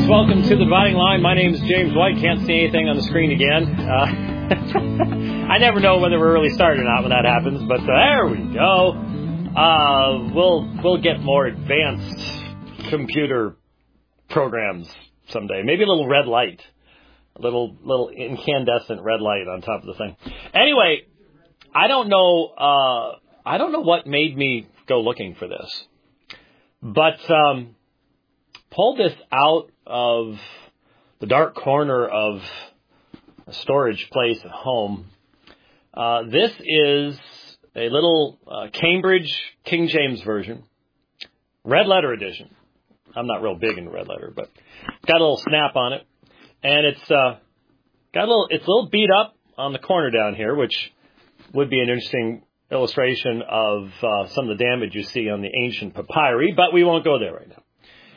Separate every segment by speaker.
Speaker 1: Welcome to the Dividing Line. My name is James White. Can't see anything on the screen again. I never know whether we're really started or not when that happens, but there we go. We'll get more advanced computer programs someday. Maybe a little red light, a little incandescent red light on top of the thing. Anyway, I don't know what made me go looking for this, but pulled this out of the dark corner of a storage place at home. This is a little Cambridge King James Version, red letter edition. I'm not real big into red letter, but got a little snap on it, and it's a little beat up on the corner down here, which would be an interesting illustration of some of the damage you see on the ancient papyri, but we won't go there right now.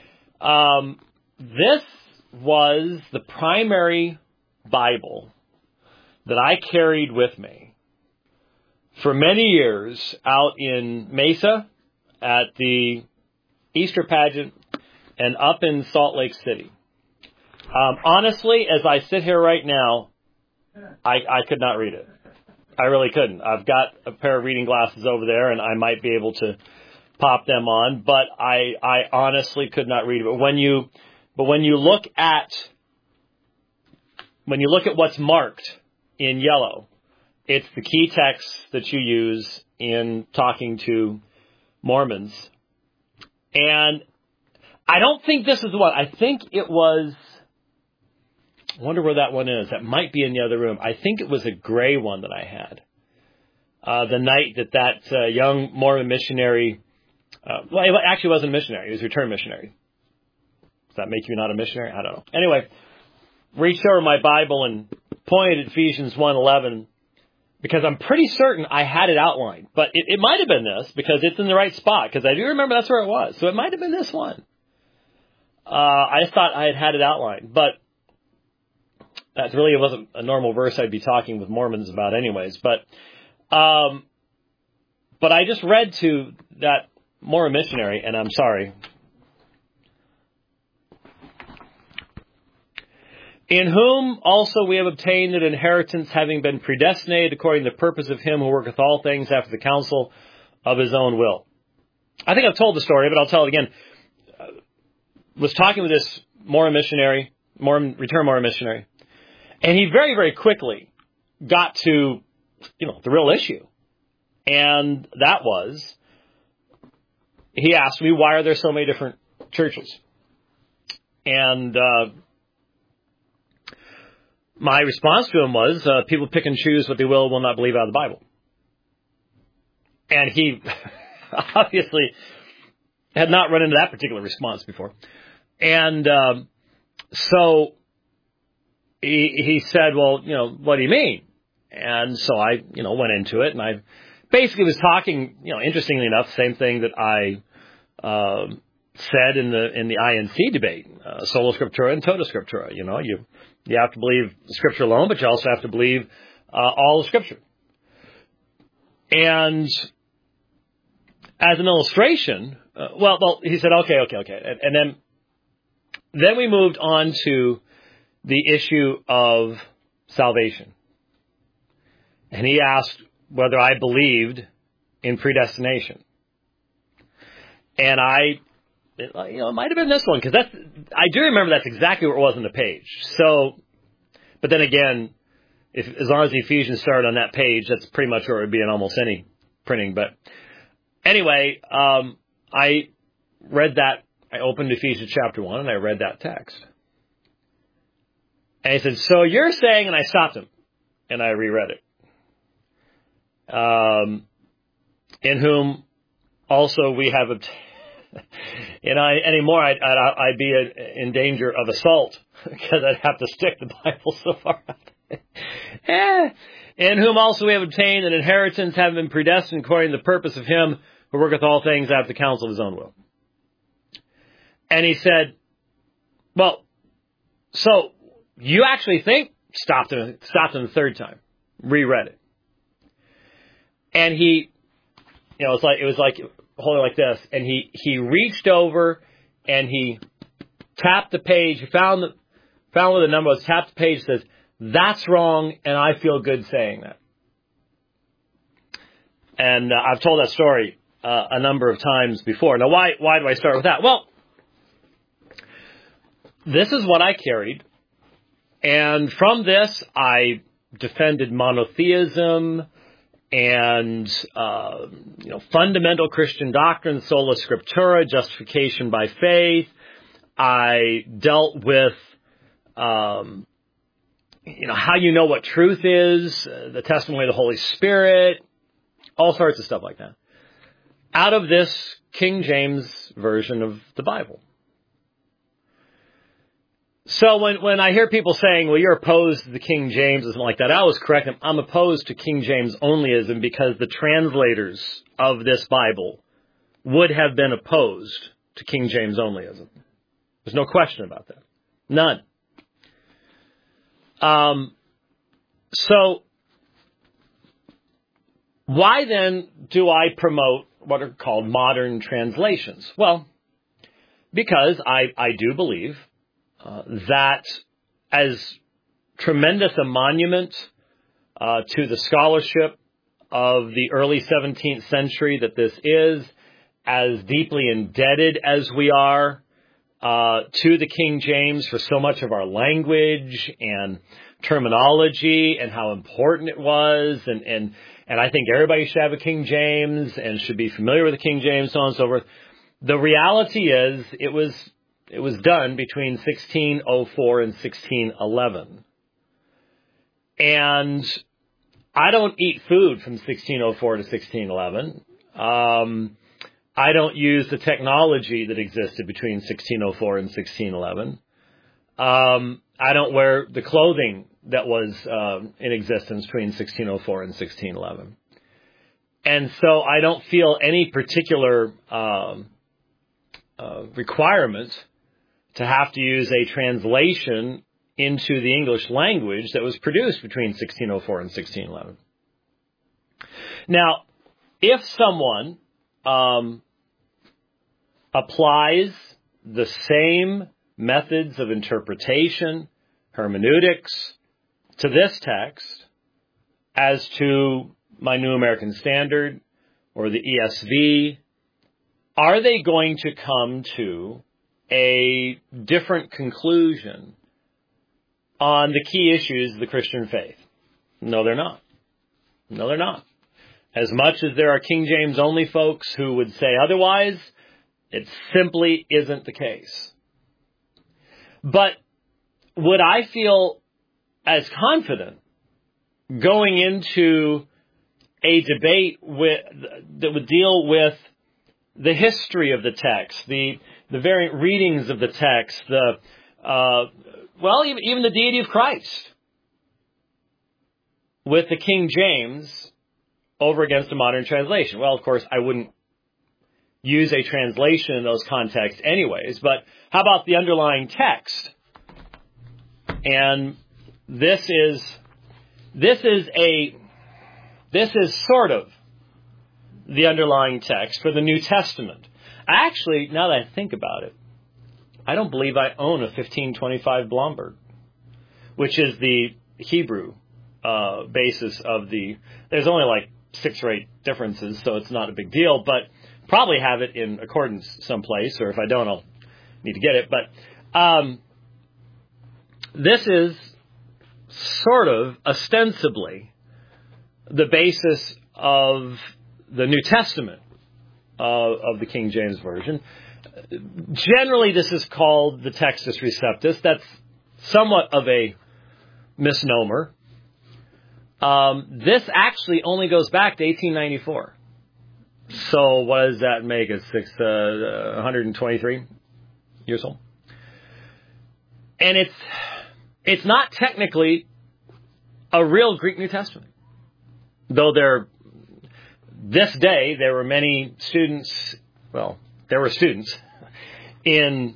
Speaker 1: This was the primary Bible that I carried with me for many years out in Mesa at the Easter pageant and up in Salt Lake City. Honestly, as I sit here right now, I could not read it. I really couldn't. I've got a pair of reading glasses over there, and I might be able to pop them on, but I honestly could not read it. But when you look at what's marked in yellow, it's the key text that you use in talking to Mormons. And I don't think this is the one. I think it was, I wonder where that one is. That might be in the other room. I think it was a gray one that I had. The night that young Mormon missionary, well, it actually wasn't a missionary. He was a returned missionary. Does that make you not a missionary? I don't know. Anyway, reached over my Bible and pointed at Ephesians 1:11 because I'm pretty certain I had it outlined. But it might have been this because it's in the right spot because I do remember that's where it was. So it might have been this one. I just thought I had it outlined. But that really wasn't a normal verse I'd be talking with Mormons about anyways. But I just read to that Mormon missionary, and I'm sorry. In whom also we have obtained an inheritance, having been predestinated according to the purpose of him who worketh all things after the counsel of his own will. I think I've told the story, but I'll tell it again. Was talking with this Mormon missionary, returned Mormon missionary, and he very, very quickly got to, the real issue. And that was, he asked me, why are there so many different churches? And my response to him was, people pick and choose what they will not believe out of the Bible. And he obviously had not run into that particular response before. And so he said, well, what do you mean? And so I, went into it, and I basically was talking, interestingly enough, same thing that I said in the INC debate, sola scriptura and tota scriptura. You have to believe Scripture alone, but you also have to believe all of Scripture. And as an illustration, he said, okay. And then we moved on to the issue of salvation. And he asked whether I believed in predestination. And it might have been this one, because I do remember that's exactly where it was on the page. So, but then again, as long as the Ephesians started on that page, that's pretty much where it would be in almost any printing. But anyway, I read that. I opened Ephesians chapter 1, and I read that text. And he said, so you're saying, and I stopped him, and I reread it. In whom also we have obtained. Anymore, I'd be in danger of assault because I'd have to stick the Bible so far out. In whom also we have obtained an inheritance, having been predestined according to the purpose of him who worketh all things after the counsel of his own will. And he said, well, so you actually think, stopped him the third time, reread it. And he, it was like holding like this, and he reached over and he tap the page, found where the number was, tap the page, says, that's wrong, and I feel good saying that. And I've told that story a number of times before. Now, why do I start with that? Well, this is what I carried. And from this, I defended monotheism and, fundamental Christian doctrine, sola scriptura, justification by faith. I dealt with, how you know what truth is, the testimony of the Holy Spirit, all sorts of stuff like that, out of this King James version of the Bible. So when I hear people saying, well, you're opposed to the King James, and something like that, I always correct them. I'm opposed to King James onlyism because the translators of this Bible would have been opposed to King James onlyism. There's no question about that. None. So why then do I promote what are called modern translations? Well, because I do believe that as tremendous a monument to the scholarship of the early 17th century that this is, as deeply indebted as we are to the King James for so much of our language and terminology and how important it was, and I think everybody should have a King James and should be familiar with the King James, so on and so forth. The reality is it was done between 1604 and 1611. And I don't eat food from 1604 to 1611. I don't use the technology that existed between 1604 and 1611. I don't wear the clothing that was in existence between 1604 and 1611. And so I don't feel any particular requirement to have to use a translation into the English language that was produced between 1604 and 1611. Now, if someone applies the same methods of interpretation, hermeneutics, to this text as to my New American Standard or the ESV, are they going to come to a different conclusion on the key issues of the Christian faith? No, they're not. No, they're not. As much as there are King James only folks who would say otherwise, it simply isn't the case. But would I feel as confident going into a debate that would deal with the history of the text, the variant readings of the text, even the deity of Christ, with the King James over against a modern translation? Well, of course, I wouldn't use a translation in those contexts anyways, but how about the underlying text? And this is sort of the underlying text for the New Testament. Actually, now that I think about it, I don't believe I own a 1525 Blomberg, which is the Hebrew basis of there's only like 6 or 8 differences, so it's not a big deal, but probably have it in accordance someplace, or if I don't, I'll need to get it. But this is sort of ostensibly the basis of the New Testament of the King James Version. Generally, this is called the Textus Receptus. That's somewhat of a misnomer. This actually only goes back to 1894. So what does that make us? 123 years old. And it's not technically a real Greek New Testament. Though this day there were many students, there were students in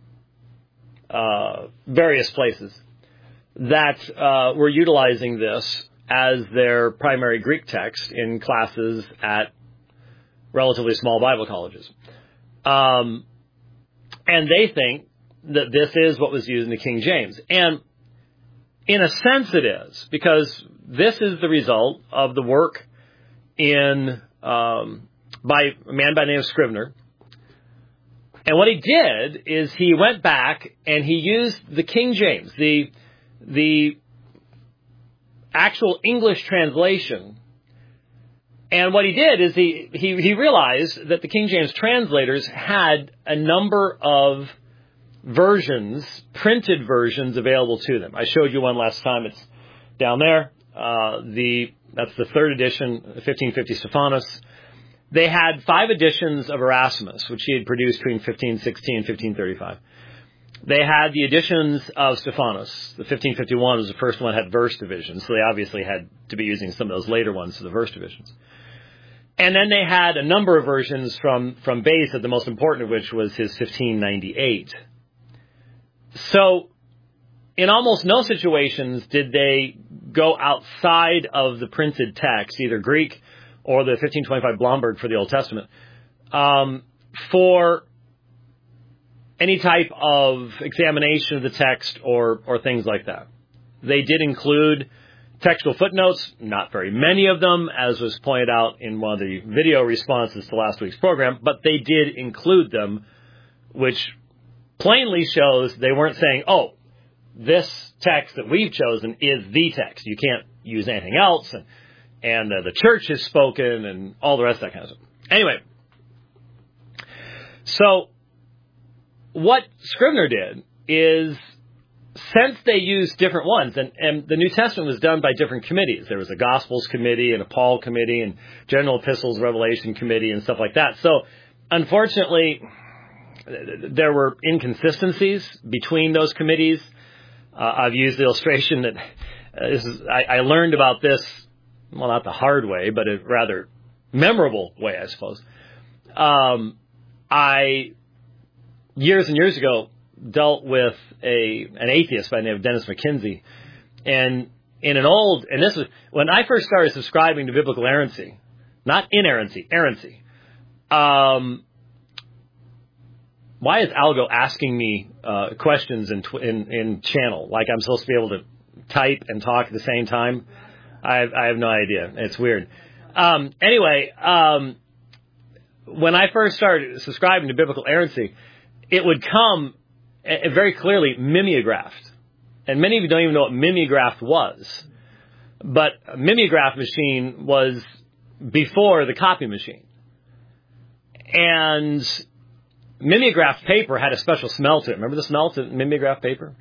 Speaker 1: various places that were utilizing this as their primary Greek text in classes at relatively small Bible colleges. And they think that this is what was used in the King James. And in a sense it is, because this is the result of the work by a man by the name of Scrivener. And what he did is he went back and he used the King James, the actual English translation. And what he did is he realized that the King James translators had a number of versions, printed versions available to them. I showed you one last time. It's down there. That's the third edition, 1550 Stephanus. They had 5 editions of Erasmus, which he had produced between 1516 and 1535. They had the editions of Stephanus. The 1551 was the first one that had verse divisions, so they obviously had to be using some of those later ones for the verse divisions. And then they had a number of versions from Beza, the most important of which was his 1598. So, in almost no situations did they go outside of the printed text, either Greek or the 1525 Blomberg for the Old Testament, for any type of examination of the text or things like that. They did include textual footnotes, not very many of them, as was pointed out in one of the video responses to last week's program, but they did include them, which plainly shows they weren't saying, oh, this text that we've chosen is the text. You can't use anything else, and the church has spoken, and all the rest of that kind of stuff. Anyway, so what Scrivener did is, since they used different ones, and the New Testament was done by different committees. There was a Gospels committee and a Paul committee and General Epistles, Revelation committee, and stuff like that. So, unfortunately, there were inconsistencies between those committees. I've used the illustration that I learned about this, well, not the hard way, but a rather memorable way, I suppose. I, years and years ago, dealt with an atheist by the name of Dennis McKinsey. And in and this was, when I first started subscribing to biblical errancy, not inerrancy, errancy, why is Algo asking me questions in channel? Like I'm supposed to be able to type and talk at the same time? I have no idea. It's weird. Anyway, when I first started subscribing to biblical errancy, it would come very clearly mimeographed. And many of you don't even know what mimeographed was. But a mimeograph machine was before the copy machine. And mimeograph paper had a special smell to it. Remember the smell to mimeograph paper?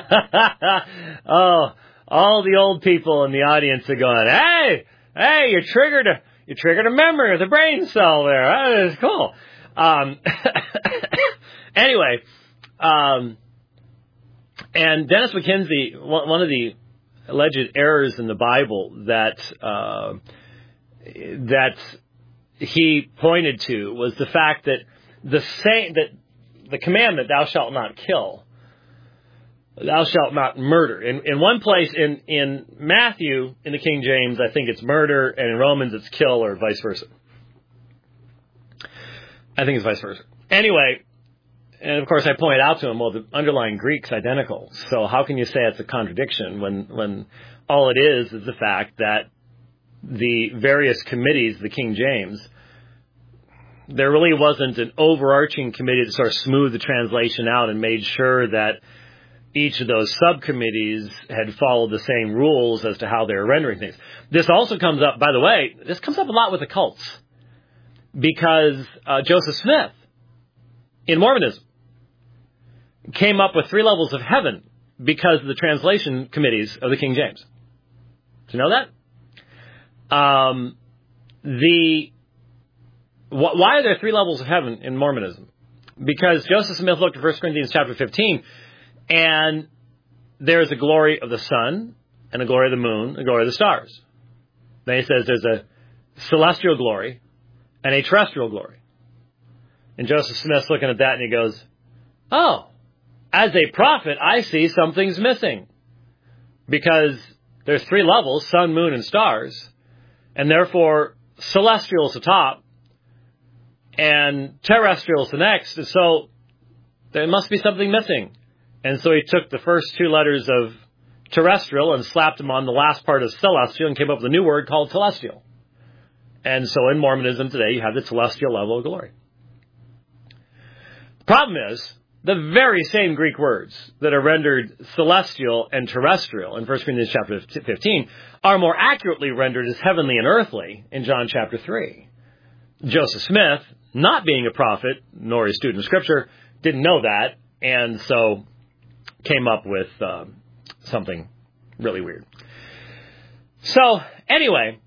Speaker 1: Oh, all the old people in the audience are going, hey, you triggered a memory of the brain cell there. That is cool. Anyway, and Dennis McKinsey, one of the alleged errors in the Bible that he pointed to was the fact that the commandment, thou shalt not kill, thou shalt not murder. In one place in Matthew, in the King James, I think it's murder, and in Romans it's kill, or vice versa. I think it's vice versa. Anyway, and of course I pointed out to him, well, the underlying Greek's identical. So how can you say it's a contradiction when all it is the fact that the various committees of the King James, there really wasn't an overarching committee that sort of smoothed the translation out and made sure that each of those subcommittees had followed the same rules as to how they were rendering things. This also comes up, by the way, this comes up a lot with the cults, because Joseph Smith, in Mormonism, came up with 3 levels of heaven because of the translation committees of the King James. Do you know that? Why are there 3 levels of heaven in Mormonism? Because Joseph Smith looked at 1 Corinthians chapter 15, and there is a glory of the sun, and a glory of the moon, and a glory of the stars. Then he says there's a celestial glory and a terrestrial glory. And Joseph Smith's looking at that, and he goes, oh, as a prophet, I see something's missing. Because there's 3 levels, sun, moon, and stars, and therefore celestial is the top, and terrestrial is the next. And so There must be something missing. And so he took the first two letters of terrestrial and slapped them on the last part of celestial and came up with a new word called telestial. And so in Mormonism today, you have the telestial level of glory. The problem is, the very same Greek words that are rendered celestial and terrestrial in 1 Corinthians chapter 15 are more accurately rendered as heavenly and earthly in John chapter 3. Joseph Smith, not being a prophet, nor a student of Scripture, didn't know that, and so came up with something really weird. So, anyway,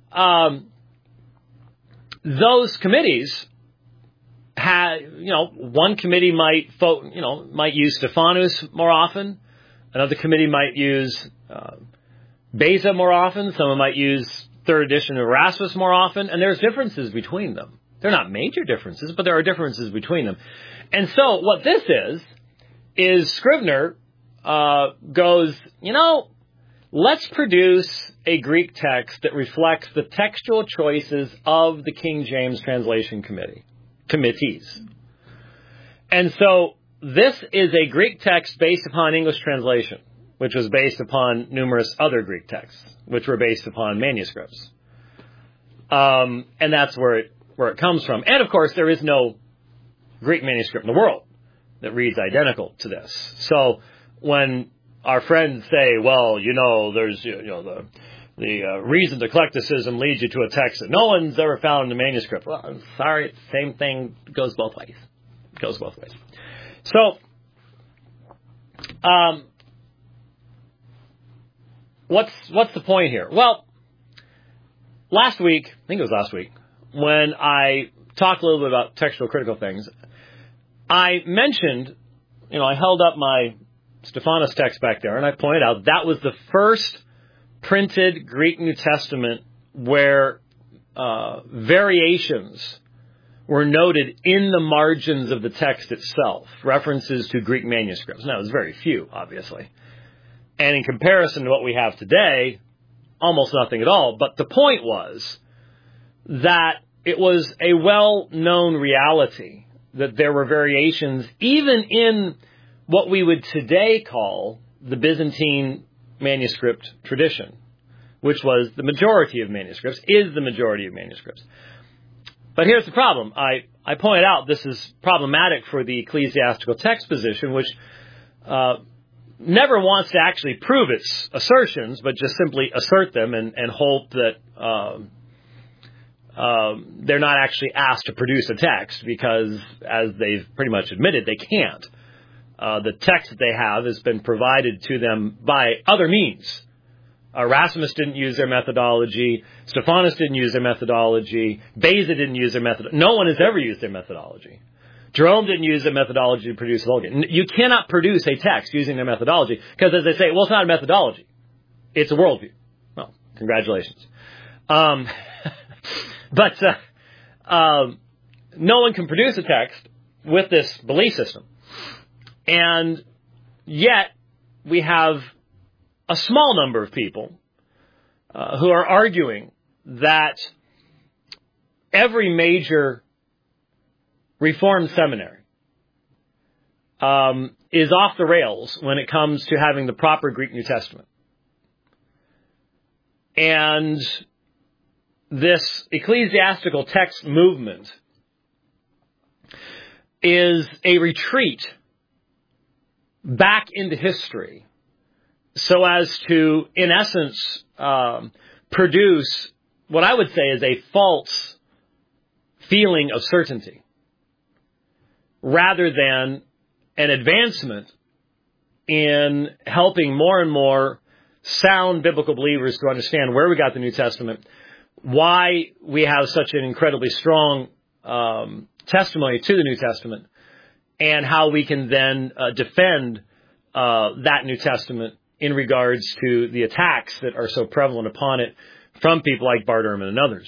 Speaker 1: those committees had, one committee might use Stephanus more often. Another committee might use Beza more often. Someone might use third edition of Erasmus more often. And there's differences between them. They're not major differences, but there are differences between them. And so what this is Scrivener goes, let's produce a Greek text that reflects the textual choices of the King James Translation committees. And so this is a Greek text based upon English translation, which was based upon numerous other Greek texts, which were based upon manuscripts. And that's where it comes from. And of course, there is no Greek manuscript in the world that reads identical to this. So when our friends say, well, there's, the reason to eclecticism leads you to a text that no one's ever found in the manuscript. Well, I'm sorry, same thing goes both ways. So, what's the point here? Well, last week, I think it was last week, when I talked a little bit about textual critical things, I mentioned, I held up my Stephanus text back there, and I pointed out that was the first printed Greek New Testament where variations were noted in the margins of the text itself, references to Greek manuscripts. Now, there's very few, obviously. And in comparison to what we have today, almost nothing at all. But the point was that it was a well-known reality that there were variations even in what we would today call the Byzantine manuscript tradition, which was the majority of manuscripts, is the majority of manuscripts. But here's the problem. I pointed out this is problematic for the ecclesiastical text position, which never wants to actually prove its assertions, but just simply assert them and hope that they're not actually asked to produce a text, because, as they've pretty much admitted, they can't. The text that they have has been provided to them by other means. Erasmus didn't use their methodology. Stephanus didn't use their methodology. Beza didn't use their methodology. No one has ever used their methodology. Jerome didn't use their methodology to produce the Vulgate. You cannot produce a text using their methodology because, as they say, well, it's not a methodology. It's a worldview. Well, congratulations. But no one can produce a text with this belief system. And yet, we have a small number of people who are arguing that every major Reformed seminary is off the rails when it comes to having the proper Greek New Testament. And this ecclesiastical text movement is a retreat back into history so as to, in essence, produce what I would say is a false feeling of certainty, rather than an advancement in helping more and more sound biblical believers to understand where we got the New Testament, why we have such an incredibly strong testimony to the New Testament, and how we can then defend that New Testament in regards to the attacks that are so prevalent upon it from people like Bart Ehrman and others.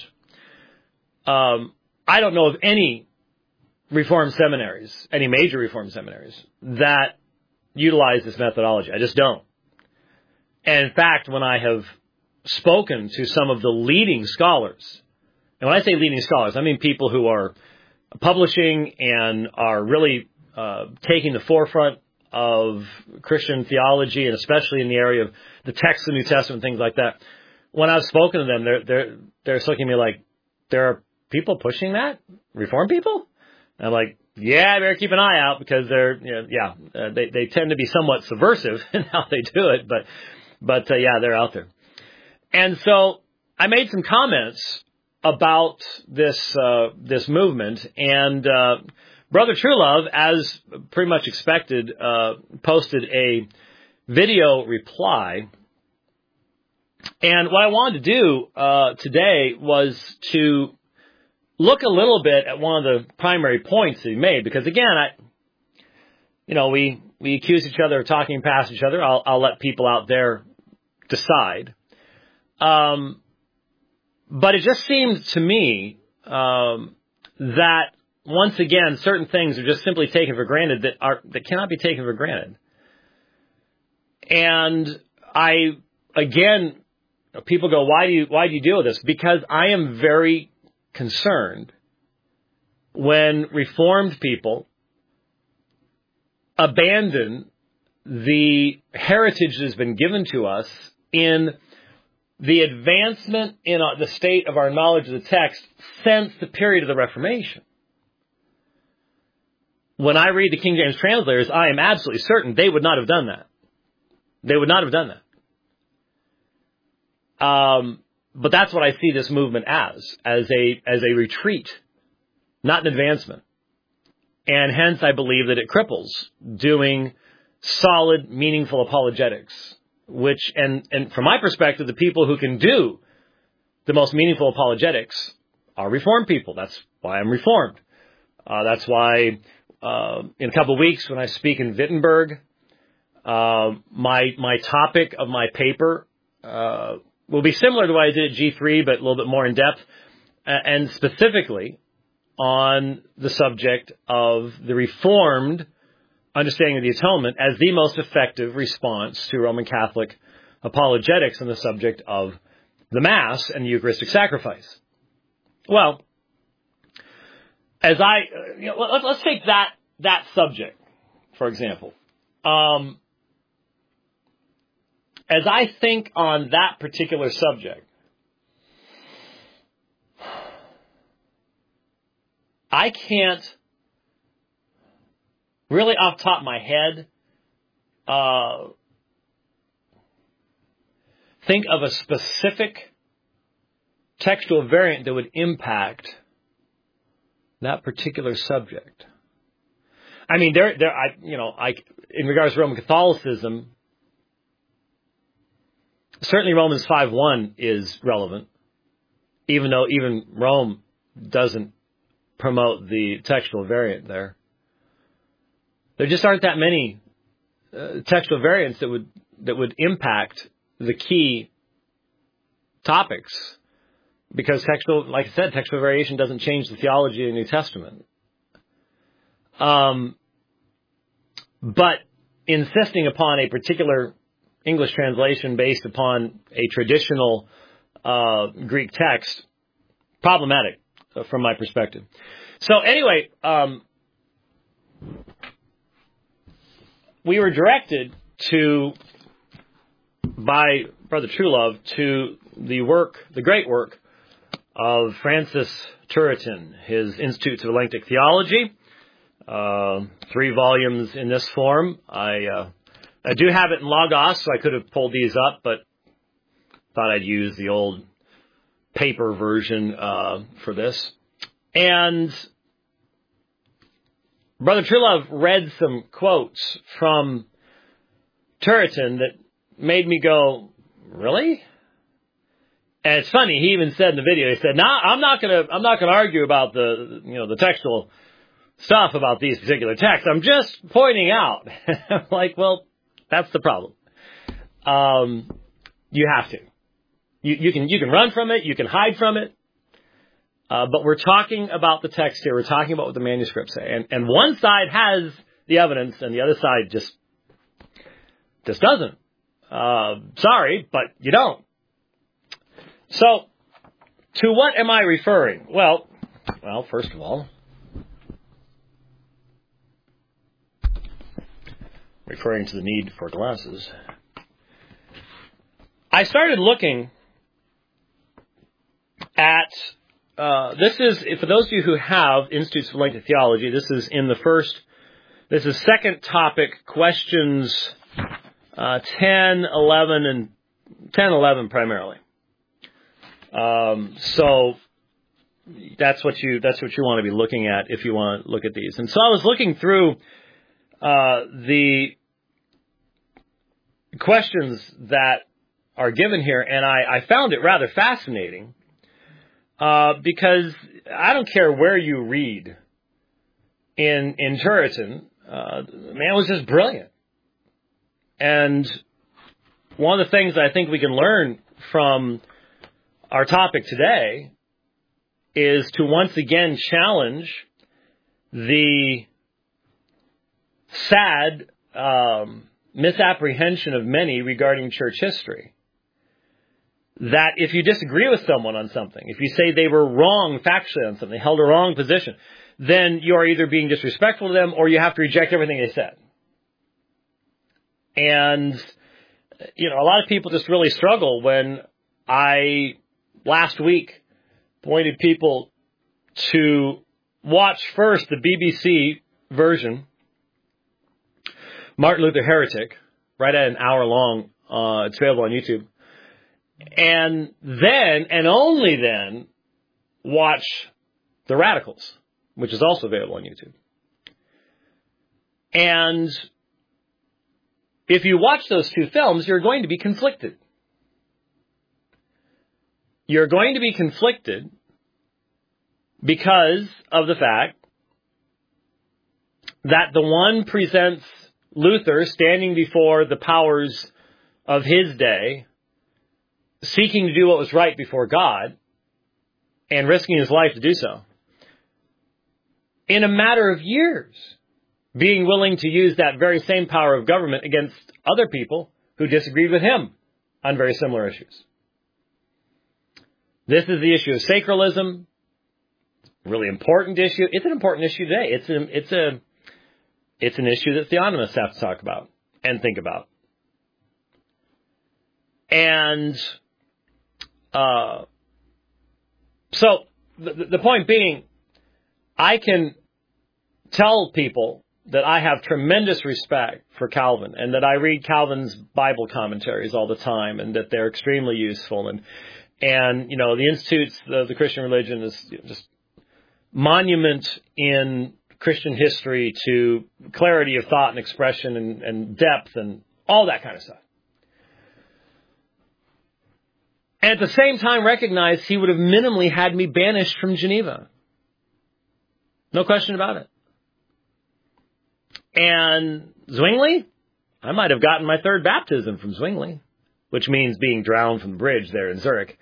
Speaker 1: I don't know of any Reformed seminaries, any major Reformed seminaries, that utilize this methodology. I just don't. And in fact, when I have spoken to some of the leading scholars, and when I say leading scholars, I mean people who are publishing and are really taking the forefront of Christian theology, and especially in the area of the text of the New Testament, things like that. When I've spoken to them, they're looking at me like, there are people pushing that? Reformed people? And I'm like, yeah, better keep an eye out, because they tend to be somewhat subversive in how they do it, but they're out there. And so I made some comments about this movement, and Brother Truelove, as pretty much expected, posted a video reply. And what I wanted to do today was to look a little bit at one of the primary points that he made, because again, we accuse each other of talking past each other. I'll let people out there decide. But it just seems to me that once again, certain things are just simply taken for granted that cannot be taken for granted. And people go, why do you deal with this? Because I am very concerned when Reformed people abandon the heritage that has been given to us in the advancement in the state of our knowledge of the text since the period of the Reformation. When I read the King James translators, I am absolutely certain they would not have done that. They would not have done that. But that's what I see this movement as a retreat, not an advancement. And hence I believe that it cripples doing solid, meaningful apologetics, which, and from my perspective, the people who can do the most meaningful apologetics are Reformed people. That's why I'm Reformed. That's why in a couple of weeks when I speak in Wittenberg, my topic of my paper will be similar to what I did at G3, but a little bit more in depth, and specifically on the subject of the Reformed understanding of the atonement as the most effective response to Roman Catholic apologetics on the subject of the Mass and the Eucharistic sacrifice. Well, as let's take that subject, for example. As I think on that particular subject, I can't really off the top of my head think of a specific textual variant that would impact that particular subject. I mean, in regards to Roman Catholicism, certainly Romans 5:1 is relevant, even though even Rome doesn't promote the textual variant there. There just aren't that many textual variants that would impact the key topics, because textual variation doesn't change the theology of the New Testament. But insisting upon a particular English translation based upon a traditional Greek text, problematic from my perspective. So anyway, we were directed by Brother Truelove to the great work of Francis Turretin, his Institutes of Elenctic Theology, 3 volumes in this form. I do have it in Logos, so I could have pulled these up, but thought I'd use the old paper version for this. And Brother Truelove read some quotes from Turretin that made me go, really? And it's funny, he even said in the video, he said, I'm not gonna argue about the textual stuff about these particular texts. I'm just pointing out. I'm like, well, that's the problem. You have to. You can run from it, you can hide from it. But we're talking about the text here. We're talking about what the manuscripts say. And one side has the evidence and the other side just doesn't. Sorry, but you don't. So, to what am I referring? Well, first of all, referring to the need for glasses. I started looking at, this is, for those of you who have Institutes for Lengthy Theology, this is second topic, questions 10, 11 primarily. So that's what you want to be looking at if you want to look at these. And so I was looking through the questions that are given here, and I found it rather fascinating because I don't care where you read in Turretin, the man was just brilliant. And one of the things I think we can learn from our topic today is to once again challenge the sad misapprehension of many regarding church history. That if you disagree with someone on something, if you say they were wrong factually on something, held a wrong position, then you are either being disrespectful to them or you have to reject everything they said. And, a lot of people just really struggle when I, last week, pointed people to watch first the BBC version, Martin Luther Heretic, right at an hour long. It's available on YouTube. And then, and only then, watch The Radicals, which is also available on YouTube. And if you watch those two films, you're going to be conflicted. You're going to be conflicted because of the fact that the one presents Luther standing before the powers of his day, seeking to do what was right before God, and risking his life to do so. In a matter of years, being willing to use that very same power of government against other people who disagreed with him on very similar issues. This is the issue of sacralism. A really important issue. It's an important issue today. It's an issue that theonomists have to talk about and think about. And so the point being, I can tell people that I have tremendous respect for Calvin and that I read Calvin's Bible commentaries all the time and that they're extremely useful. And the Institutes, the Christian religion is just monument in Christian history to clarity of thought and expression and depth and all that kind of stuff. And at the same time recognize he would have minimally had me banished from Geneva. No question about it. And Zwingli, I might have gotten my third baptism from Zwingli, which means being drowned from the bridge there in Zurich.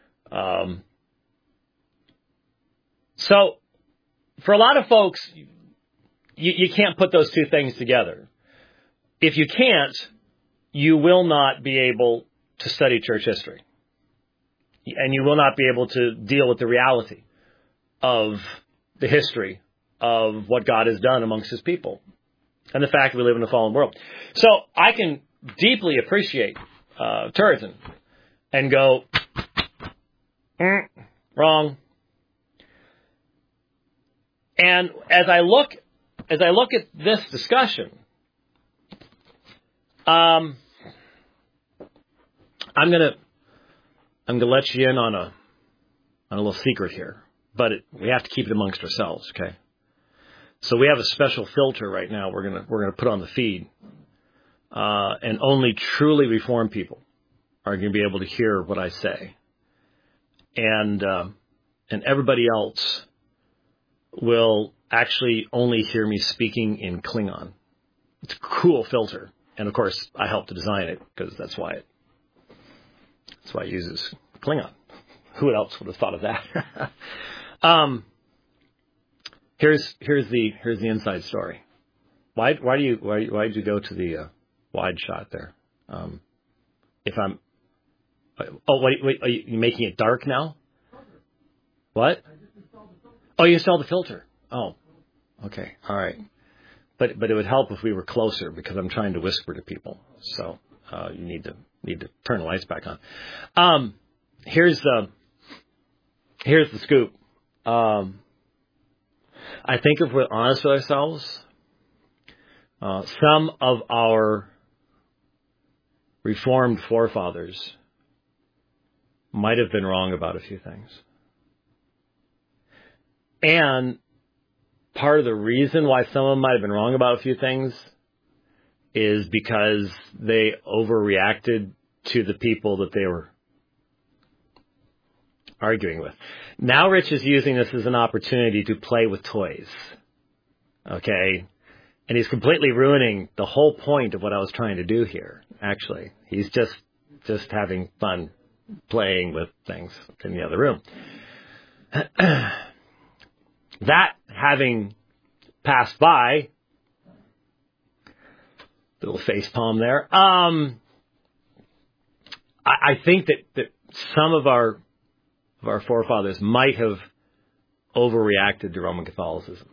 Speaker 1: So for a lot of folks, you can't put those two things together. If you can't, you will not be able to study church history. And you will not be able to deal with the reality of the history of what God has done amongst his people and the fact that we live in a fallen world. So I can deeply appreciate Turretin and go, wrong. And as I look at this discussion, I'm gonna let you in on a little secret here, but we have to keep it amongst ourselves, okay? So we have a special filter right now. We're gonna put on the feed, and only truly reformed people are going to be able to hear what I say, and everybody else will actually only hear me speaking in Klingon. It's a cool filter, and of course I helped to design it because that's why it uses Klingon. Who else would have thought of that? Here's the inside story. Why did you go to the wide shot there? Wait, are you making it dark now? What? Oh, you installed the filter. Oh, okay, all right. but it would help if we were closer because I'm trying to whisper to people. So you need to turn the lights back on. Here's the scoop. I think if we're honest with ourselves, some of our Reformed forefathers might have been wrong about a few things. And part of the reason why some of them might have been wrong about a few things is because they overreacted to the people that they were arguing with. Now Rich is using this as an opportunity to play with toys. Okay? And he's completely ruining the whole point of what I was trying to do here, actually. He's just having fun playing with things in the other room. That having passed by, little face palm there, I think that some of our forefathers might have overreacted to Roman Catholicism.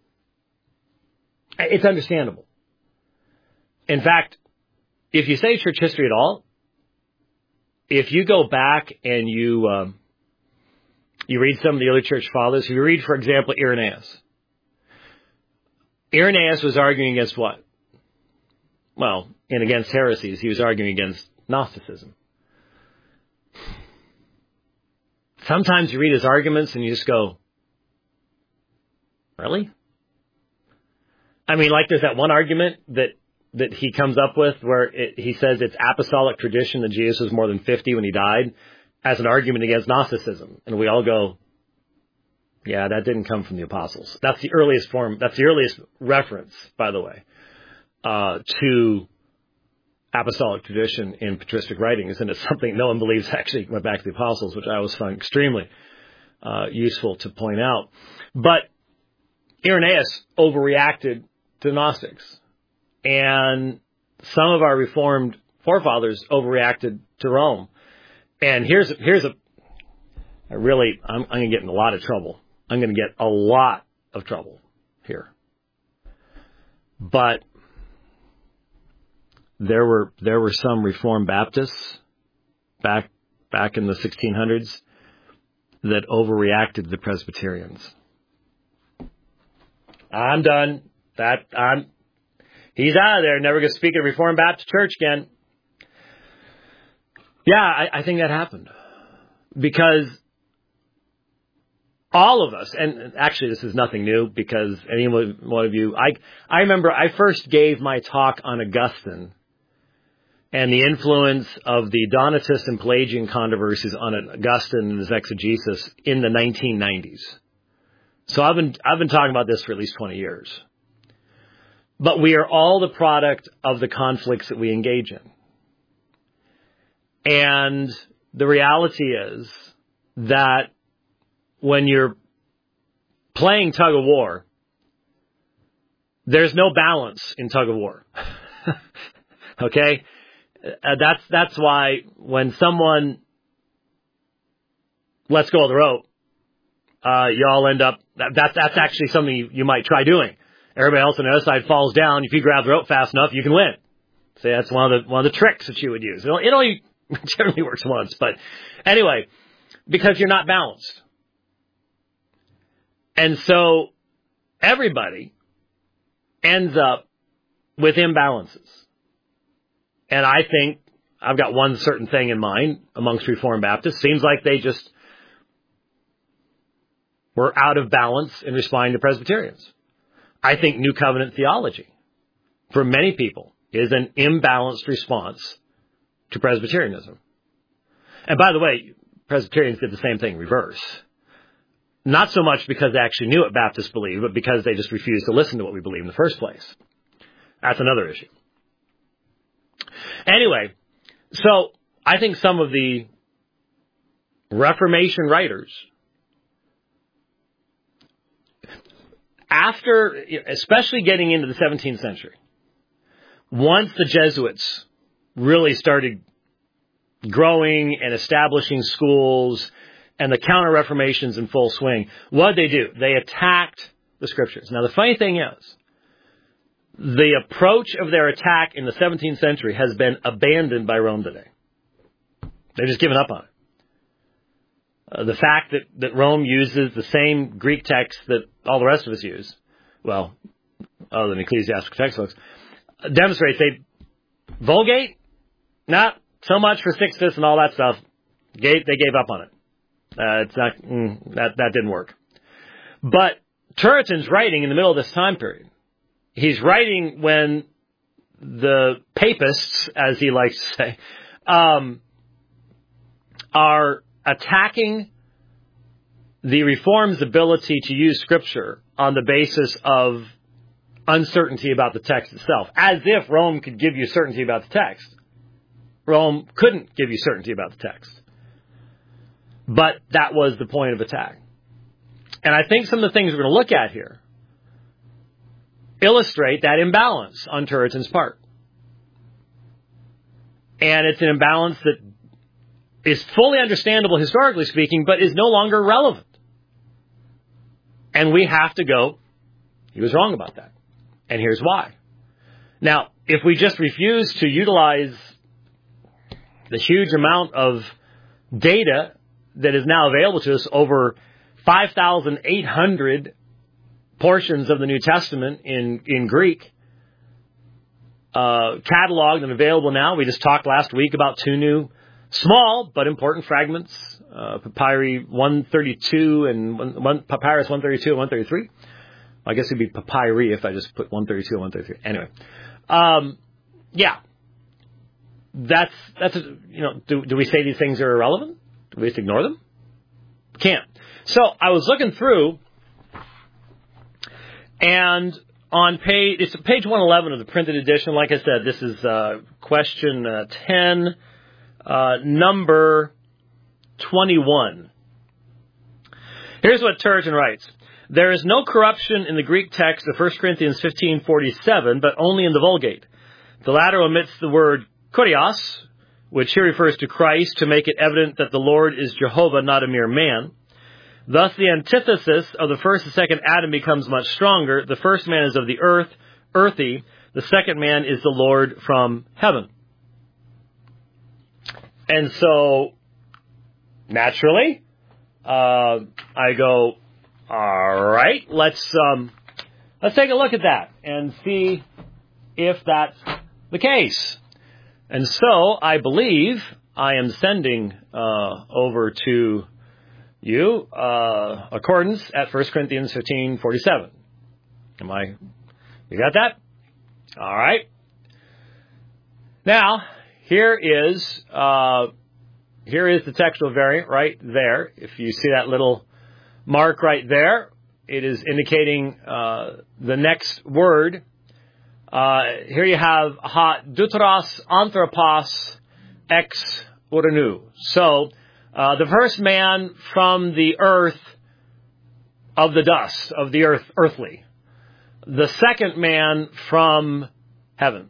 Speaker 1: It's understandable. In fact, if you say church history at all, if you go back and you read some of the early church fathers, if you read, for example, Irenaeus. Irenaeus was arguing against what? Well, and against heresies. He was arguing against Gnosticism. Sometimes you read his arguments and you just go, really? I mean, like there's that one argument that he comes up with where he says it's apostolic tradition that Jesus was more than 50 when he died as an argument against Gnosticism. And we all go, yeah, that didn't come from the apostles. That's the earliest form. That's the earliest reference, by the way, to apostolic tradition in patristic writings. And it's something no one believes actually went back to the apostles, which I always find extremely useful to point out. But Irenaeus overreacted to Gnostics. And some of our Reformed forefathers overreacted to Rome. And I'm going to get in a lot of trouble. I'm going to get a lot of trouble here. But there were some Reformed Baptists back in the 1600s that overreacted to the Presbyterians. I'm done. He's out of there. Never going to speak at Reformed Baptist Church again. Yeah, I think that happened. Because all of us, and actually this is nothing new because any one of you, I remember I first gave my talk on Augustine and the influence of the Donatist and Pelagian controversies on Augustine and his exegesis in the 1990s. So I've been talking about this for at least 20 years. But we are all the product of the conflicts that we engage in. And the reality is that when you're playing tug of war, there's no balance in tug of war. Okay? That's why when someone lets go of the rope, you all end up, that's actually something you might try doing. Everybody else on the other side falls down. If you grab the rope fast enough, you can win. So that's one of the tricks that you would use. It only generally works once, but anyway, because you're not balanced. And so everybody ends up with imbalances. And I think I've got one certain thing in mind amongst Reformed Baptists. Seems like they just were out of balance in responding to Presbyterians. I think New Covenant theology, for many people, is an imbalanced response to Presbyterianism. And by the way, Presbyterians did the same thing reverse. Not so much because they actually knew what Baptists believed, but because they just refused to listen to what we believe in the first place. That's another issue. Anyway, so I think some of the Reformation writers, after, especially getting into the 17th century, once the Jesuits really started growing and establishing schools and the Counter-Reformation's in full swing, what did they do? They attacked the Scriptures. Now, the funny thing is, the approach of their attack in the 17th century has been abandoned by Rome today. They've just given up on it. The fact that Rome uses the same Greek text that all the rest of us use, well, other than ecclesiastical textbooks, demonstrates Vulgate, not so much for Sixtus and all that stuff. They gave up on it. It's not that didn't work. But Turretin's writing in the middle of this time period. He's writing when the papists, as he likes to say, are attacking the Reform's ability to use Scripture on the basis of uncertainty about the text itself, as if Rome could give you certainty about the text. Rome couldn't give you certainty about the text. But that was the point of attack. And I think some of the things we're going to look at here illustrate that imbalance on Turretin's part. And it's an imbalance that is fully understandable historically speaking, but is no longer relevant. And we have to go, he was wrong about that. And here's why. Now, if we just refuse to utilize the huge amount of data that is now available to us, over 5,800 portions of the New Testament in Greek, cataloged and available now. We just talked last week about two new small but important fragments, Papyri 132 and Papyrus 132 and 133. I guess it'd be Papyri if I just put 132 and 133. Anyway, yeah, that's do we say these things are irrelevant? Do we just ignore them? Can't. So I was looking through, and on page 111 of the printed edition. Like I said, this is question 10, number 21. Here's what Turretin writes. There is no corruption in the Greek text of 1 Corinthians 15:47, but only in the Vulgate. The latter omits the word kurios, which here refers to Christ, to make it evident that the Lord is Jehovah, not a mere man. Thus, the antithesis of the first and second Adam becomes much stronger. The first man is of the earth, earthy. The second man is the Lord from heaven. And so, naturally, I go, all right, let's take a look at that and see if that's the case. And so, I believe I am sending over to you accordance at 1 Corinthians 15:47. You got that? All right. Now, here is the textual variant right there. If you see that little mark right there, it is indicating the next word. Here you have ha deuteros anthropos ex uranu. So, the first man from the earth, of the dust, of the earth, earthly. The second man from heaven.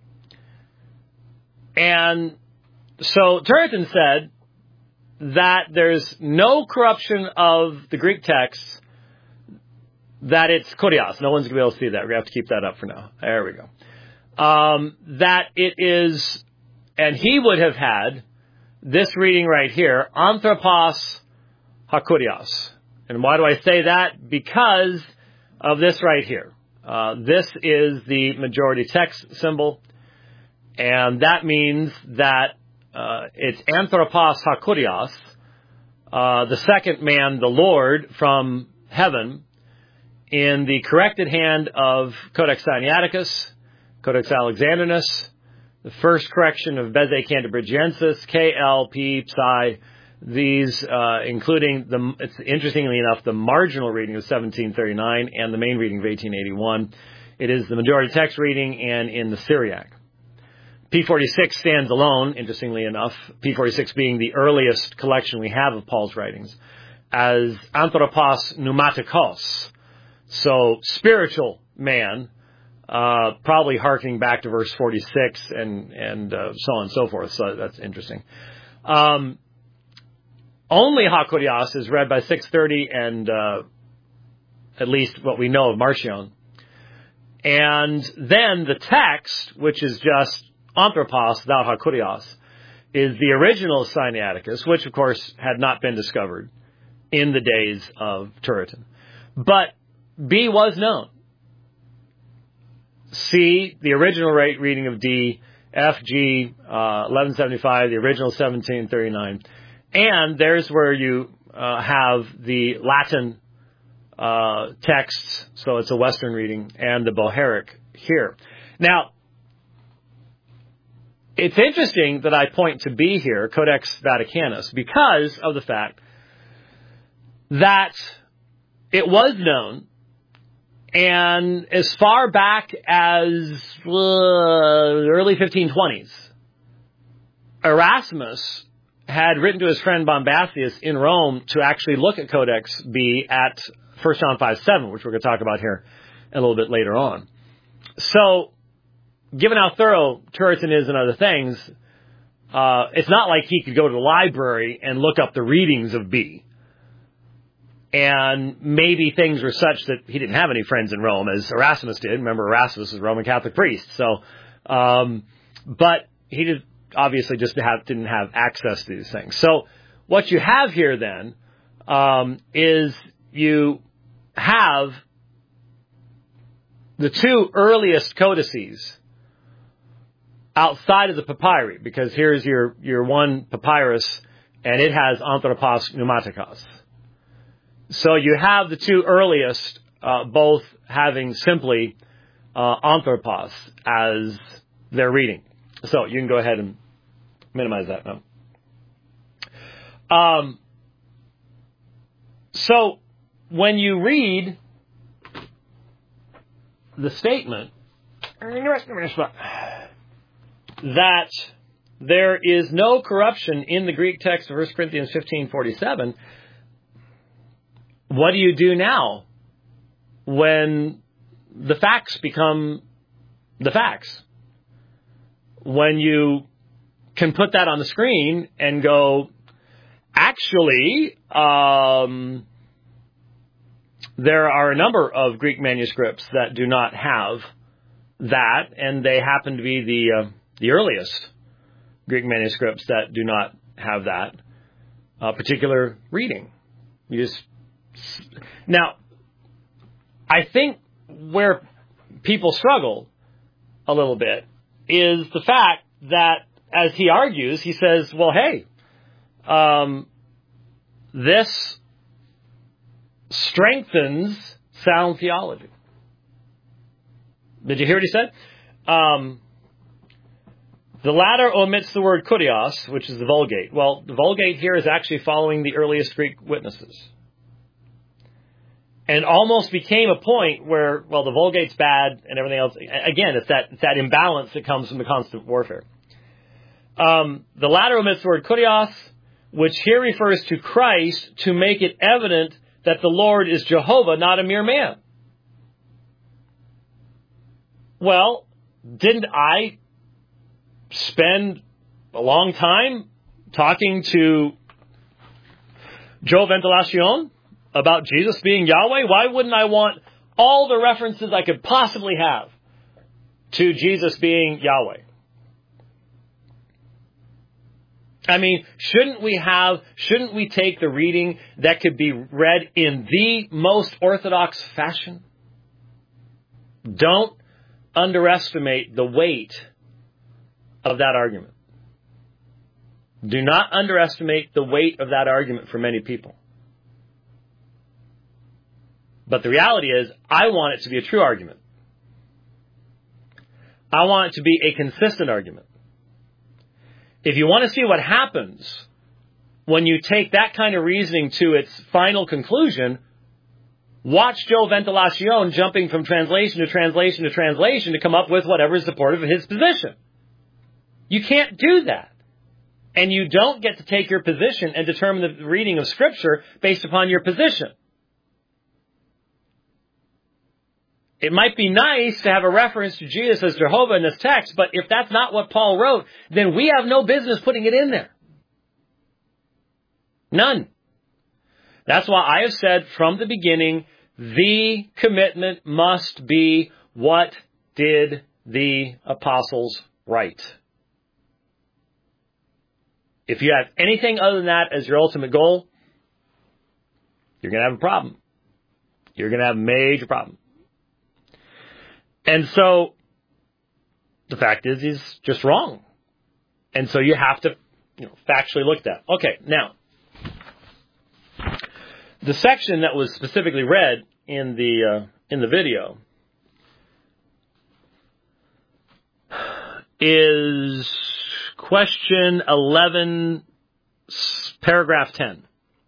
Speaker 1: And so Turretin said that there's no corruption of the Greek text, that it's kurios. No one's going to be able to see that. We're going to have to keep that up for now. There we go. That it is, and he would have had this reading right here, anthropos hakurios. And why do I say that? Because of this right here. This is the majority text symbol, and that means that it's anthropos hakurios, the second man, the Lord from heaven, in the corrected hand of Codex Sinaiticus, Codex Alexandrinus, the first correction of Beze Cantabrigiensis, KLP Psi, these including, it's interestingly enough, the marginal reading of 1739 and the main reading of 1881. It is the majority text reading and in the Syriac. P46 stands alone, interestingly enough, P46 being the earliest collection we have of Paul's writings, as anthropos pneumatikos, so spiritual man, probably harkening back to verse 46 and so on and so forth. So that's interesting. Only hakurios is read by 630 and at least what we know of Marcion. And then the text, which is just anthropos, thou hakurios, is the original Sinaiticus, which of course had not been discovered in the days of Turretin. But B was known. C, the original reading of D, F, G, 1175, the original 1739. And there's where you have the Latin texts, so it's a Western reading, and the Bohairic here. Now, it's interesting that I point to B here, Codex Vaticanus, because of the fact that it was known, and as far back as early 1520s, Erasmus had written to his friend Bombascius in Rome to actually look at Codex B at 1 John 5:7, which we're going to talk about here a little bit later on. So, given how thorough Turretin is and other things, it's not like he could go to the library and look up the readings of B. And maybe things were such that he didn't have any friends in Rome, as Erasmus did. Remember, Erasmus was a Roman Catholic priest. So, but he obviously just didn't have access to these things. So, what you have here then is you have the two earliest codices outside of the papyri, because here's your one papyrus, and it has anthropos pneumatikos. So you have the two earliest, both having simply anthropos as their reading. So you can go ahead and minimize that now. So when you read the statement that there is no corruption in the Greek text of 1 Corinthians 15:47, what do you do now when the facts become the facts? When you can put that on the screen and go, actually, there are a number of Greek manuscripts that do not have that, and they happen to be the earliest Greek manuscripts that do not have that particular reading. Now, I think where people struggle a little bit is the fact that, as he argues, he says, well, hey, this strengthens sound theology. Did you hear what he said? The latter omits the word kurios, which is the Vulgate. Well, the Vulgate here is actually following the earliest Greek witnesses. And almost became a point where, well, the Vulgate's bad and everything else. Again, it's that imbalance that comes from the constant warfare. The latter omits the word kurios, which here refers to Christ, to make it evident that the Lord is Jehovah, not a mere man. Well, didn't I spend a long time talking to Joe Ventilacion about Jesus being Yahweh? Why wouldn't I want all the references I could possibly have to Jesus being Yahweh? I mean, shouldn't we take the reading that could be read in the most orthodox fashion? Don't underestimate the weight of that argument. Do not underestimate the weight of that argument for many people. But the reality is, I want it to be a true argument. I want it to be a consistent argument. If you want to see what happens when you take that kind of reasoning to its final conclusion, watch Joe Ventilacion jumping from translation to translation to translation to come up with whatever is supportive of his position. You can't do that. And you don't get to take your position and determine the reading of Scripture based upon your position. It might be nice to have a reference to Jesus as Jehovah in this text, but if that's not what Paul wrote, then we have no business putting it in there. None. That's why I have said from the beginning, the commitment must be what did the apostles write? If you have anything other than that as your ultimate goal, you're going to have a problem. You're going to have a major problem. And so the fact is he's just wrong. And so you have to factually look at that. Okay, now, the section that was specifically read in the video is question 11, paragraph 10.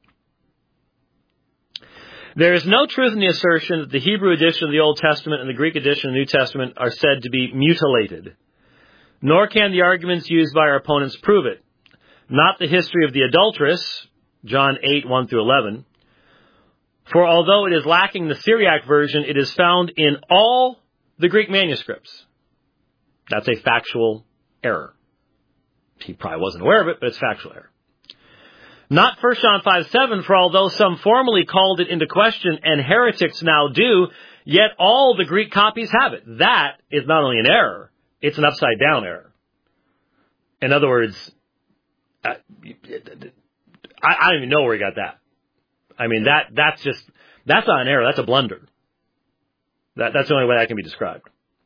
Speaker 1: There is no truth in the assertion that the Hebrew edition of the Old Testament and the Greek edition of the New Testament are said to be mutilated, nor can the arguments used by our opponents prove it. Not the history of the adulteress, John 8, 1 through 11. For although it is lacking the Syriac version, it is found in all the Greek manuscripts. That's a factual error. He probably wasn't aware of it, but it's factual error. Not 1 John 5:7, for although some formerly called it into question, and heretics now do, yet all the Greek copies have it. That is not only an error, it's an upside-down error. In other words, I don't even know where he got that. I mean, that's not an error, that's a blunder. That's the only way that can be described.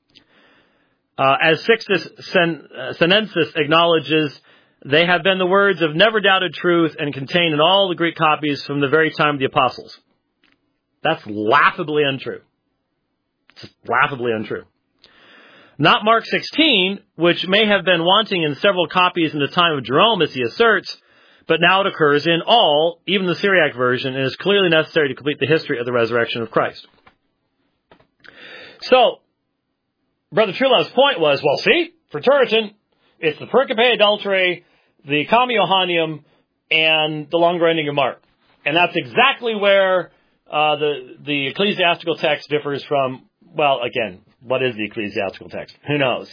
Speaker 1: As Sixtus Senensis acknowledges, they have been the words of never doubted truth and contained in all the Greek copies from the very time of the apostles. That's laughably untrue. It's laughably untrue. Not Mark 16, which may have been wanting in several copies in the time of Jerome, as he asserts, but now it occurs in all, even the Syriac version, and is clearly necessary to complete the history of the resurrection of Christ. So, Brother Truelove's point was, well, see, for Turretin, it's the Pericope Adulterae, the Comma Johanneum, and the longer ending of Mark. And that's exactly where the ecclesiastical text differs from, well, again, what is the ecclesiastical text? Who knows?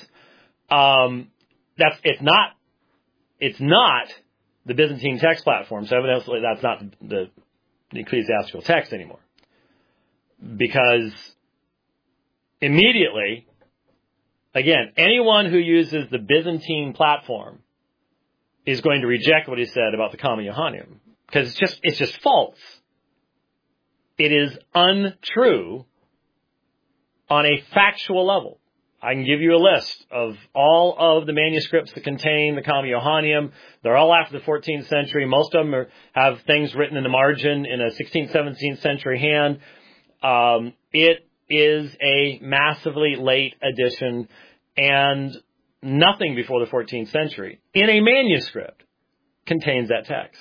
Speaker 1: It's not the Byzantine text platform, so evidently that's not the ecclesiastical text anymore. Because immediately, again, anyone who uses the Byzantine platform is going to reject what he said about the Comma Johanneum. Because it's just false. It is untrue on a factual level. I can give you a list of all of the manuscripts that contain the Comma Johanneum. They're all after the 14th century. Most of them have things written in the margin in a 16th, 17th century hand. It is a massively late edition, and nothing before the 14th century in a manuscript contains that text.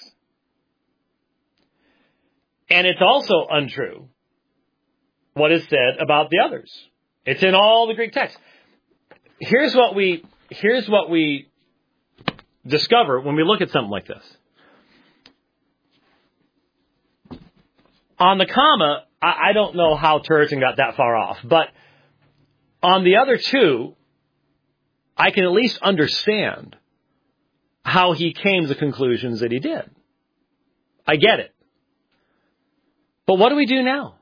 Speaker 1: And it's also untrue what is said about the others. It's in all the Greek texts. Here's what we discover when we look at something like this. On the comma, I don't know how Turretin got that far off, but on the other two, I can at least understand how he came to the conclusions that he did. I get it. But what do we do now?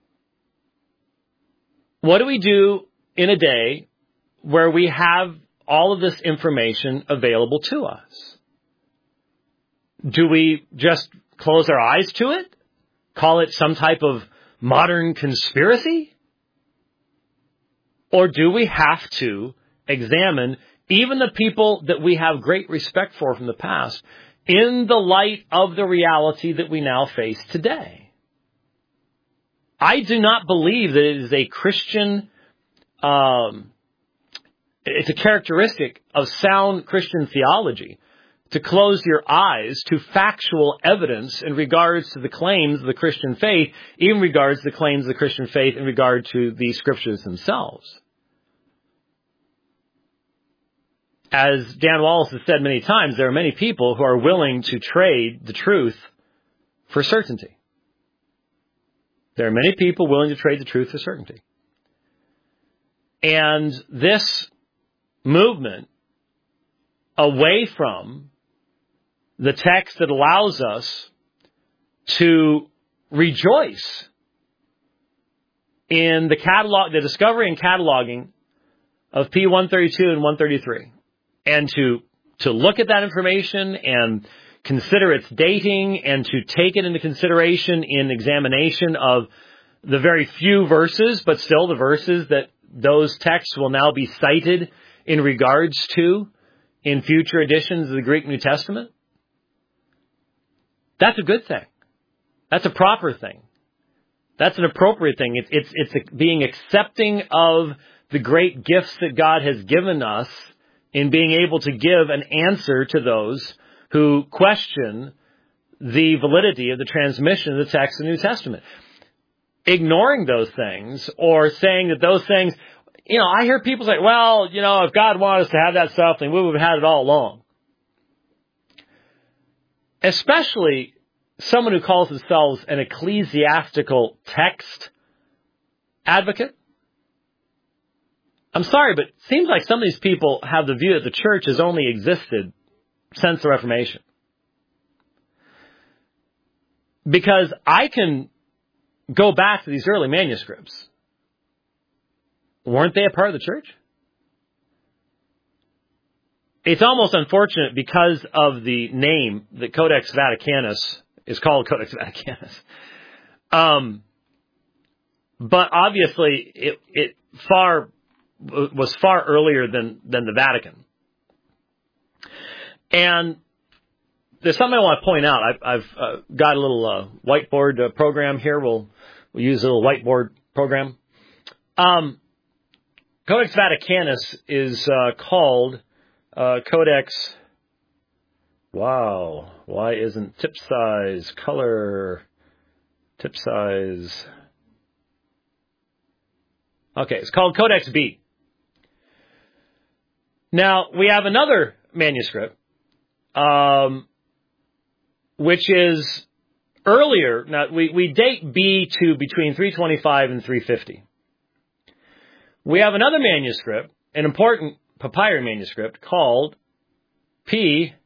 Speaker 1: What do we do in a day where we have all of this information available to us? Do we just close our eyes to it? Call it some type of modern conspiracy? Or do we have to examine even the people that we have great respect for from the past in the light of the reality that we now face today? I do not believe that it is a Christian, it's a characteristic of sound Christian theology to close your eyes to factual evidence in regards to the claims of the Christian faith, even regards to the claims of the Christian faith in regard to the scriptures themselves. As Dan Wallace has said many times, there are many people who are willing to trade the truth for certainty. There are many people willing to trade the truth for certainty. And this movement away from the text that allows us to rejoice in the discovery and cataloging of P132 and 133, and to look at that information and consider its dating and to take it into consideration in examination of the very few verses, but still the verses that those texts will now be cited in regards to in future editions of the Greek New Testament. That's a good thing. That's a proper thing. That's an appropriate thing. It's being accepting of the great gifts that God has given us in being able to give an answer to those who question the validity of the transmission of the text of the New Testament. Ignoring those things or saying that those things, I hear people say, well, if God wanted us to have that stuff, then we would have had it all along. Especially someone who calls themselves an ecclesiastical text advocate. I'm sorry, but it seems like some of these people have the view that the church has only existed since the Reformation. Because I can go back to these early manuscripts. Weren't they a part of the church? It's almost unfortunate because of the name that Codex Vaticanus is called Codex Vaticanus. But obviously it was far earlier than the Vatican. And there's something I want to point out. I've got a little whiteboard program here. We'll use a little whiteboard program. Codex Vaticanus is called Codex. Wow. Why isn't tip size, color, tip size? Okay, it's called Codex B. Now, we have another manuscript, which is earlier. Now, we date B to between 325 and 350. We have another manuscript, an important papyri manuscript, called P75.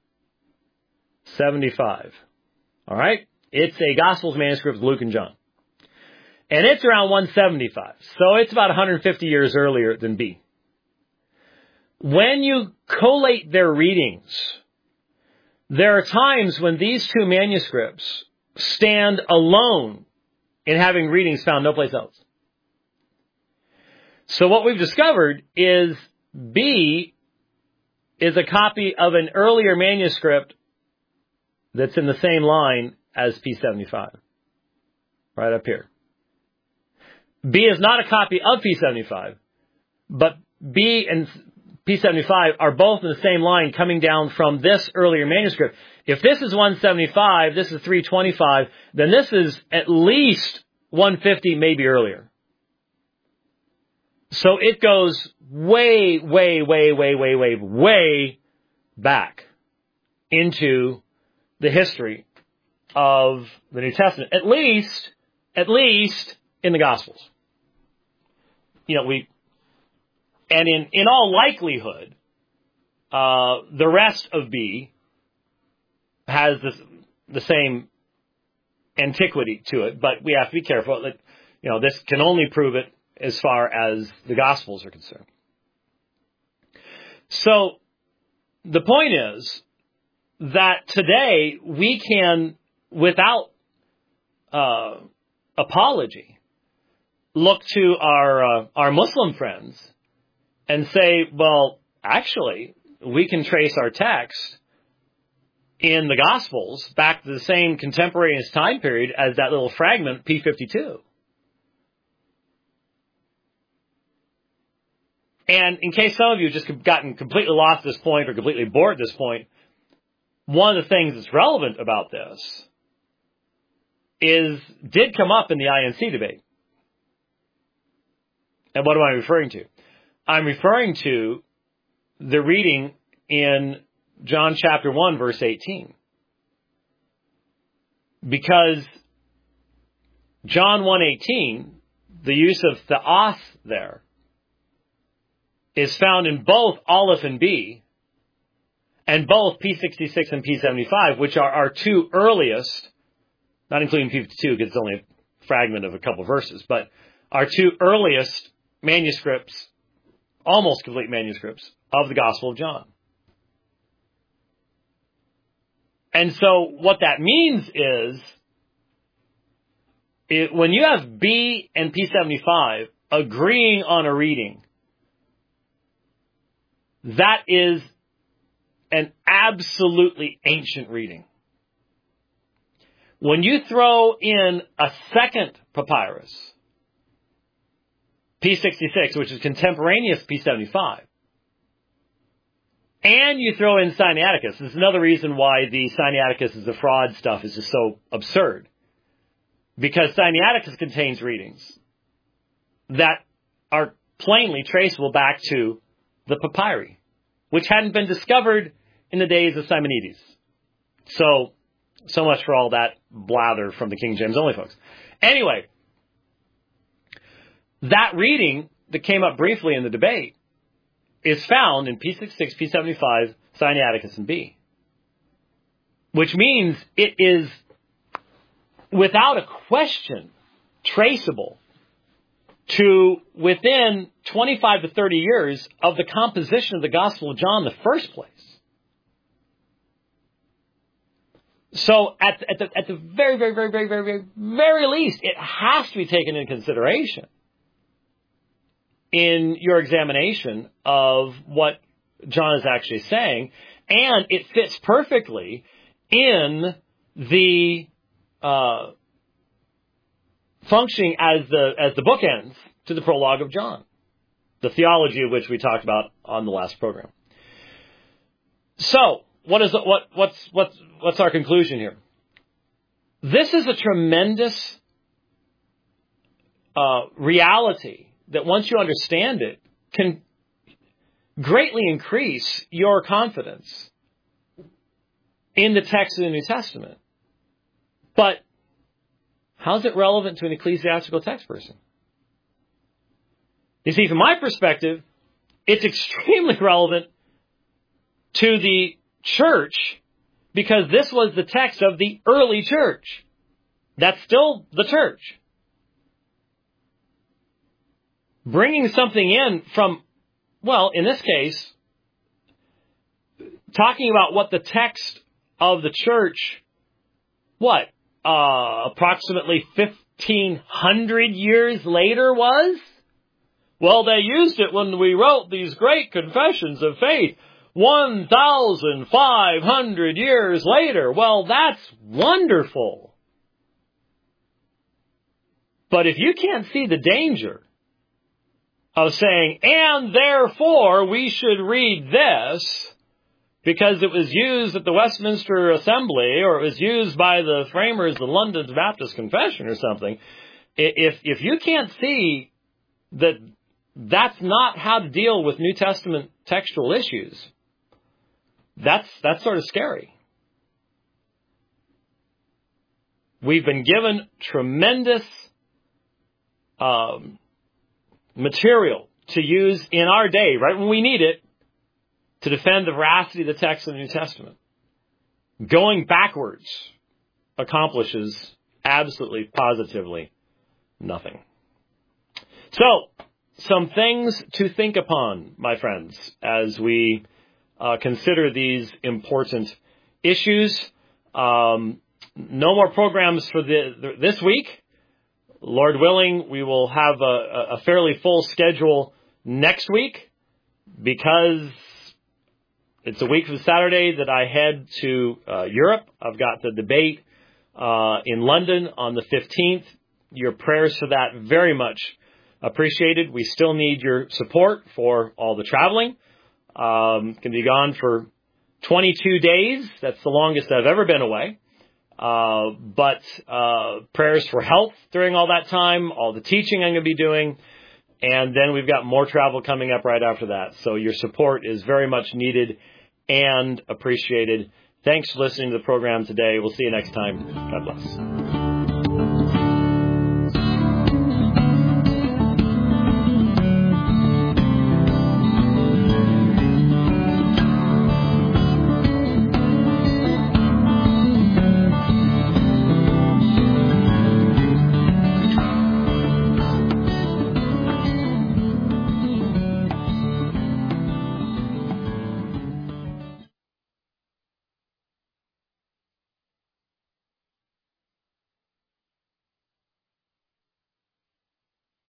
Speaker 1: All right? It's a Gospels manuscript of Luke and John. And it's around 175. So it's about 150 years earlier than B. When you collate their readings, there are times when these two manuscripts stand alone in having readings found no place else. So what we've discovered is B is a copy of an earlier manuscript that's in the same line as P75. Right up here. B is not a copy of P75, but B and P75 are both in the same line coming down from this earlier manuscript. If this is 175, this is 325, then this is at least 150, maybe earlier. So it goes way, way, way, way, way, way, way back into the history of the New Testament, at least in the Gospels. And in all likelihood, the rest of B has the same antiquity to it, but we have to be careful that, this can only prove it as far as the Gospels are concerned. So the point is that today we can, without apology, look to our Muslim friends and say, well, actually, we can trace our text in the Gospels back to the same contemporaneous time period as that little fragment, P52. And in case some of you have just gotten completely lost at this point or completely bored at this point, one of the things that's relevant about this did come up in the INC debate. And what am I referring to? I'm referring to the reading in John chapter 1, verse 18. Because John 1:18, the use of theos there, is found in both Aleph and B, and both P66 and P75, which are our two earliest, not including P52 because it's only a fragment of a couple verses, but are two earliest manuscripts, almost complete manuscripts, of the Gospel of John. And so what that means is, when you have B and P75 agreeing on a reading, that is an absolutely ancient reading. When you throw in a second papyrus, P66, which is contemporaneous P75, and you throw in Sinaiticus, this is another reason why the Sinaiticus is the fraud stuff is just so absurd. Because Sinaiticus contains readings that are plainly traceable back to the papyri, which hadn't been discovered in the days of Simonides. So much for all that blather from the King James only folks. Anyway, that reading that came up briefly in the debate is found in P66, P75, Sinaiticus, and B. Which means it is, without a question, traceable to within 25 to 30 years of the composition of the Gospel of John in the first place. So at the very, very, very, very, very, very, very least, it has to be taken into consideration in your examination of what John is actually saying, and it fits perfectly in the functioning as the bookends to the prologue of John, the theology of which we talked about on the last program. So, what's our conclusion here? This is a tremendous reality that once you understand it can greatly increase your confidence in the text of the New Testament. But how's it relevant to an ecclesiastical text person? You see, from my perspective, it's extremely relevant to the church because this was the text of the early church. That's still the church. Bringing something in from, well, in this case, talking about what the text of the church, approximately 1,500 years later was? Well, they used it when we wrote these great confessions of faith 1,500 years later. Well, that's wonderful. But if you can't see the danger of saying, and therefore we should read this because it was used at the Westminster Assembly or it was used by the framers of the London Baptist Confession or something, if you can't see that that's not how to deal with New Testament textual issues, that's sort of scary. We've been given tremendous material to use in our day, right when we need it, to defend the veracity of the text of the New Testament. Going backwards accomplishes absolutely, positively nothing. So, some things to think upon, my friends, as we consider these important issues. No more programs for this week. Lord willing, we will have a fairly full schedule next week because it's a week from Saturday that I head to Europe. I've got the debate in London on the 15th. Your prayers for that very much appreciated. We still need your support for all the traveling. Can be gone for 22 days. That's the longest I've ever been away. But prayers for health during all that time, all the teaching I'm going to be doing, and then we've got more travel coming up right after that. So your support is very much needed and appreciated. Thanks for listening to the program today. We'll see you next time. God bless.